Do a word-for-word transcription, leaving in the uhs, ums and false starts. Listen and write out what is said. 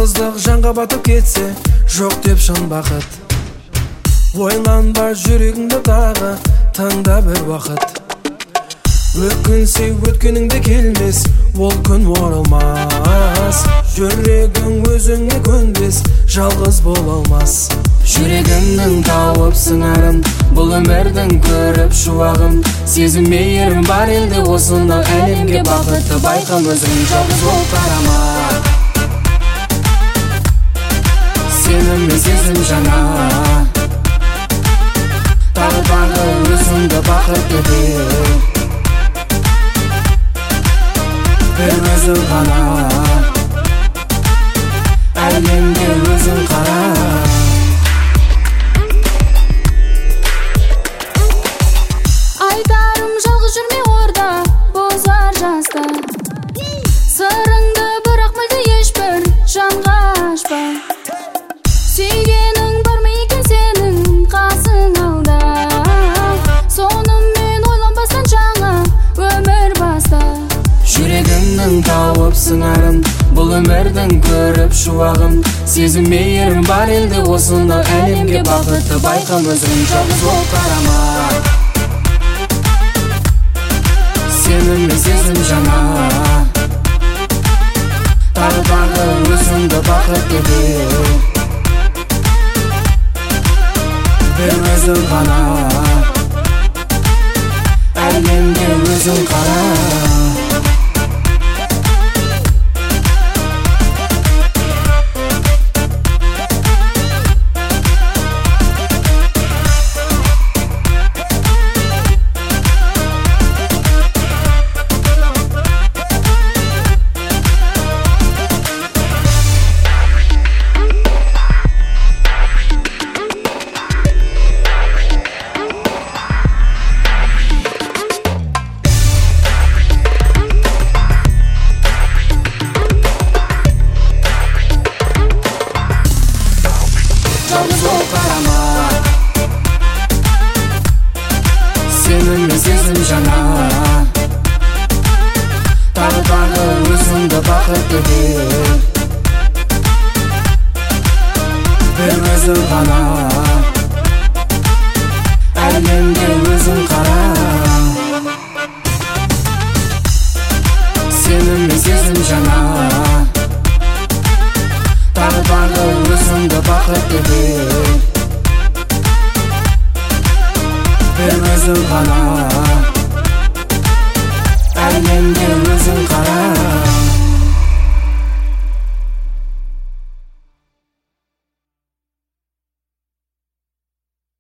жалғыздық жанға батып кетсе, жоқ деп шын бақыт. Ойланба жүрегіңді тағы, таңда бір уақыт. Өкінсе өткеніңде келмес, ол күн оралмас. Жүрегің өзіңе көнбес, жалғыз бола алмас. Жүрегімнің тауып сыңарым, бұл өмірдің көріп шуағым. Сезім мейірім бар елде осында, әлемге бақытты байқам, өзің жалғыз болып қарама. Сенім мен сезім жаңа, тағы тағы өзіңді бақытты деп. Bir özün ғана, әлемге өзің қара. Айтарым жалғыз жүрме орда, бозар жаста. Сырыңды бірақ мүлде ешбір жанға ашпа. Сүйгенің бар ма екен сенің қасың алда. Сонымен ойланбастан жаңа өмір баста. Жүрегімнің тауып сыңарым, бұл өмірдің көріп шуағым. Сезім мейірім бар елде осында, әлемге бақытты байқам, өзің жалғыз болып қарама. Сенім мен сезім жаңа, тағы тағы өзіңді бақытты деп. Bir өзің ғана, әлемге өзің қара. Жалғыз болып қарама, сенім мен сезім жаңа, тағы тағы өзіңді бақытты деп. Bir өзің ғана, әлемге өзің қара. Сенім мен сезім жаңа, тағы тағы өзіңді бақытты деп. Bir өзің ғана, әлемге өзің қара.